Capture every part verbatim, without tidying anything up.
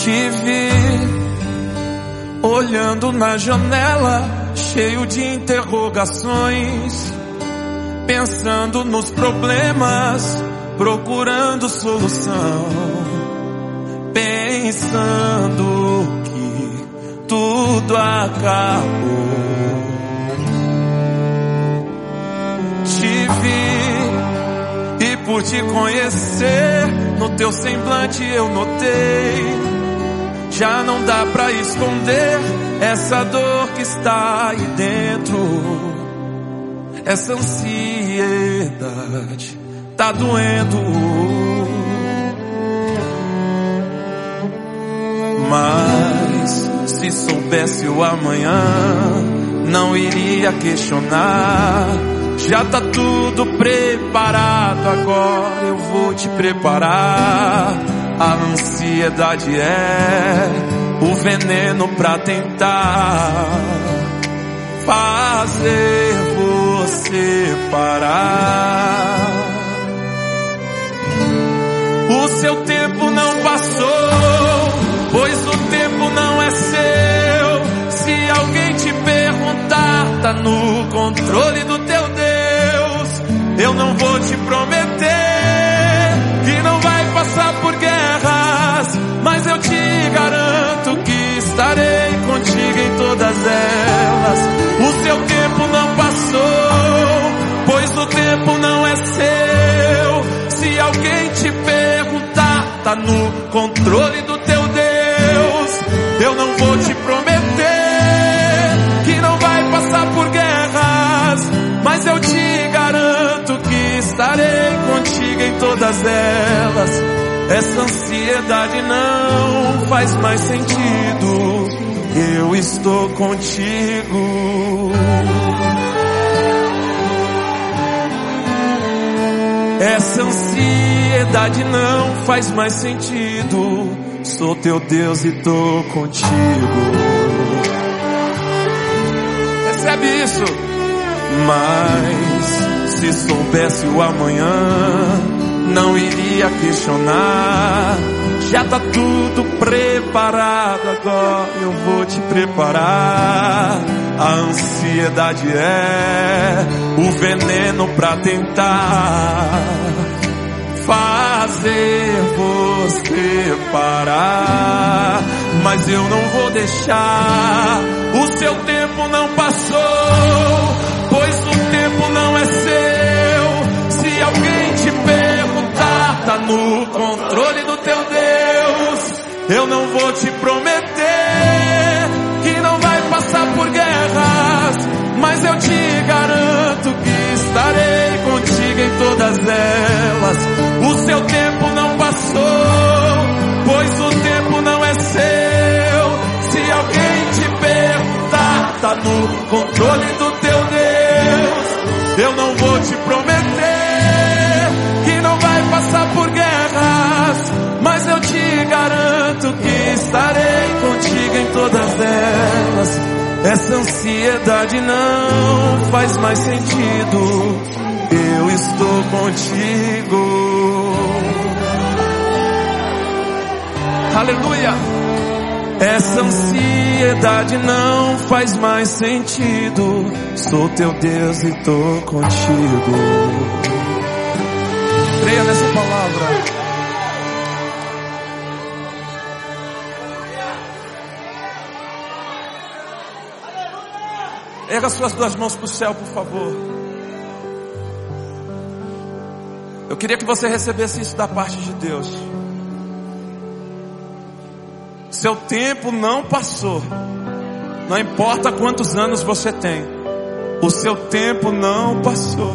Te vi olhando na janela, cheio de interrogações, pensando nos problemas, procurando solução, pensando que tudo acabou. Te vi e por te conhecer, no teu semblante eu notei, já não dá pra esconder essa dor que está aí dentro. Essa ansiedade tá doendo. Mas se soubesse o amanhã, não iria questionar. Já tá tudo preparado, agora eu vou te preparar. A ansiedade é o veneno pra tentar fazer você parar. O seu tempo não passou, pois o tempo não é seu. Se alguém te perguntar, tá no controle do teu Deus. Eu não vou te prometer que não vai passar por guerras, mas eu te garanto que estarei contigo em todas elas. O seu tempo não passou, pois o tempo não é seu. Se alguém te perguntar, tá no controle do teu Deus. Eu não vou te prometer que não vai passar por guerras, mas eu te garanto que estarei contigo em todas elas. Essa ansiedade não faz mais sentido, eu estou contigo. Essa ansiedade não faz mais sentido, sou teu Deus e tô contigo. Recebe isso. Mas se soubesse o amanhã, não iria questionar. Já tá tudo preparado, agora eu vou te preparar. A ansiedade é o veneno pra tentar fazer você parar. Mas eu não vou deixar. O seu tempo não passou, pois o tempo não é seu. Se alguém te perguntar, tá no controle do teu Deus. Eu não vou te prometer que não vai passar por guerras, mas eu te garanto que estarei contigo em todas elas. O seu tempo não passou, pois o tempo não é seu. Se alguém te perguntar, tá no controle do teu Deus. Eu não vou te prometer que não vai passar por guerras, mas eu te garanto que estarei contigo em todas elas. Essa ansiedade não faz mais sentido, eu estou contigo. Aleluia! Essa ansiedade não faz mais sentido, sou teu Deus e tô contigo. Creia nessa palavra. Erga suas duas mãos para o céu, por favor. Eu queria que você recebesse isso da parte de Deus. Seu tempo não passou. Não importa quantos anos você tem, o seu tempo não passou.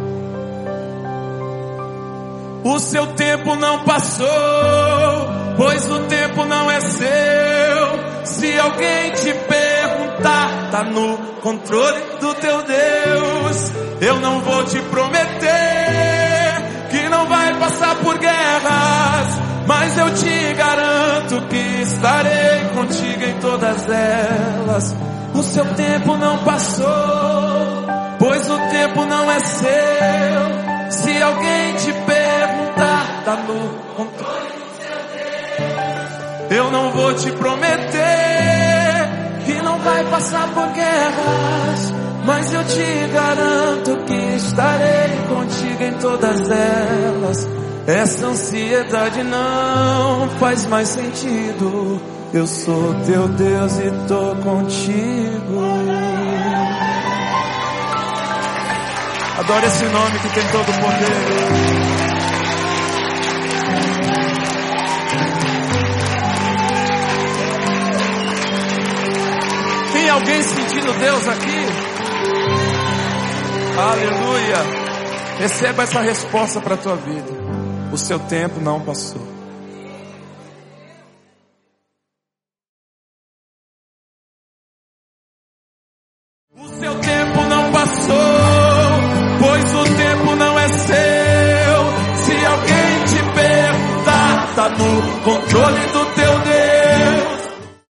O seu tempo não passou, pois o tempo não é seu. Se alguém te perguntar, tá no controle do teu Deus. Eu não vou te prometer que não vai passar por guerras, mas eu te garanto que estarei contigo em todas elas. O seu tempo não passou, pois o tempo não é seu. Se alguém te perguntar, tá no controle do seu Deus. Eu não vou te prometer que não vai passar por guerras, mas eu te garanto que estarei contigo em todas elas. Essa ansiedade não faz mais sentido. Eu sou teu Deus e tô contigo. Adore esse nome que tem todo o poder. Tem alguém sentindo Deus aqui? Aleluia. Receba essa resposta para a tua vida. O seu tempo não passou. O seu tempo não passou, pois o tempo não é seu. Se alguém te perguntar, tá no controle do tempo.